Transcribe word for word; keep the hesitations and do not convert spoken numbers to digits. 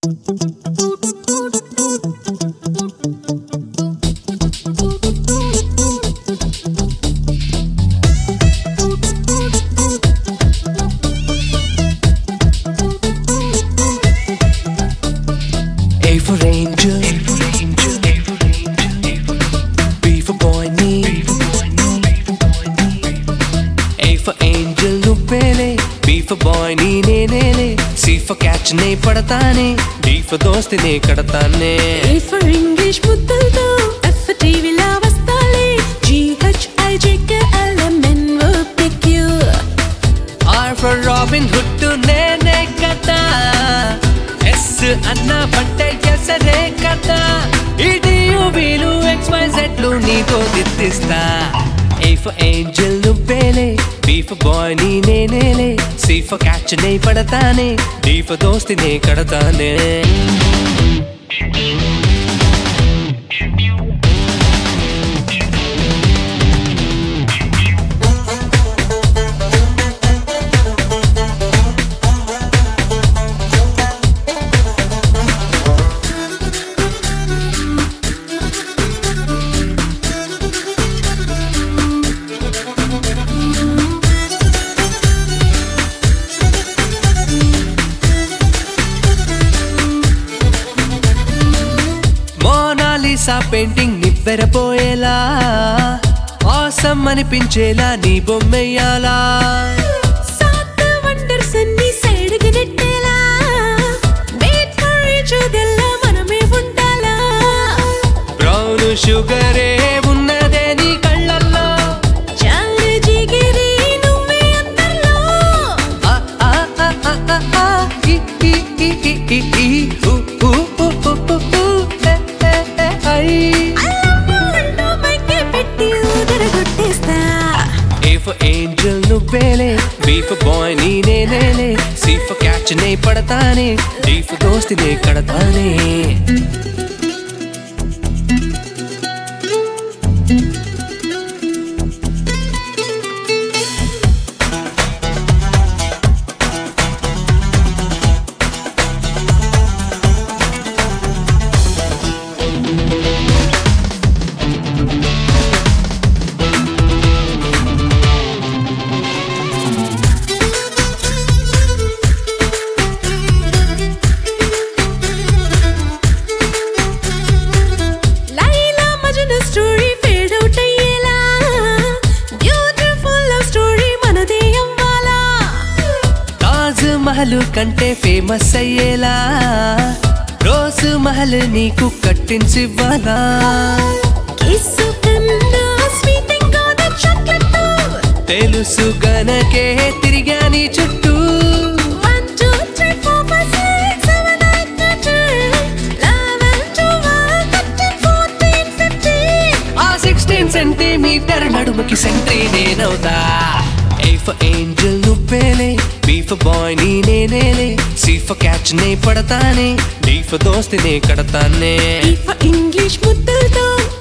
A for angel, B for boy need, A for angel nubbele, B for boy nee ne ne ne, C for catch ne padtane, D for dost ne kadtane. A for English ముద్దలతో F for టీవీలా వస్తాలే G H I J K L M N O P Q R for Robin Hood ne ne kada, S అన్న పట్టే ఎసరే కదా, ఇది వీలు X Y Z లు నీతో దిద్దిస్తా. A for angel నువ్వేలే, B for boy నీ నేనేలే, C for catch నే పడతానే, D for దోస్తి నే కడతానే. మోనాలిసా పెయింటింగ్ నివ్వెరపోయేలా, ఆసమ్ అనిపించేలా నీ బొమ్మేయాలా. సాత్ వండర్స్ అన్ని సైడ్కి నెట్టేలా, వెయిట్ ఫర్ ఈచ్ అదర్లా మనమే ఉండాలా. బ్రౌన్ షుగరే ఉన్నదే నీ కళ్ళల్లో, చాలు జిగిరి నువ్వే అందరిలో. ఆ ఆ ఆ ఆ ఆ ఆ ఈ ఈ ఈ ఈ ఈ ఈ ఊ ఊ ఊ ఊ ఊ ఊ ఏ ఏ ఏ ఐ. I love you అంటూ మైకే పెట్టి ఊదరగొట్టేస్తా. A for angel నువ్వేలే, B for boy నీ నేనేలే, C for catch నే పడతానే, D for దోస్తి నే కడతానే. Laila Majnu story fade out అయ్యేలా, బ్యూటిఫుల్ లవ్ స్టోరీ మనదే అవ్వాలా. తాజ్ మహల్ కంటే ఫేమస్ అయ్యేలా, రోజ్ మహల్ నీకు కట్టించివ్వాలా. కిస్సు కన్నా స్వీట్ ఇంకా చాక్లెట్. తెలుసు గనకే తిరిగా నీ చుట్టూ, one two three four five six seven eight nine ten eleven twelve thirteen fourteen fifteen. ఆ సిక్స్టీన్ సెంటీమీటర్ నడుముకి సెంట్రీ నేనవుతా. A for angel నువ్వేలే, B for boy నీ నేనేలే, C for catch నే పడతానే, D for దోస్తి నే కడతానే. E for English ముద్దలతో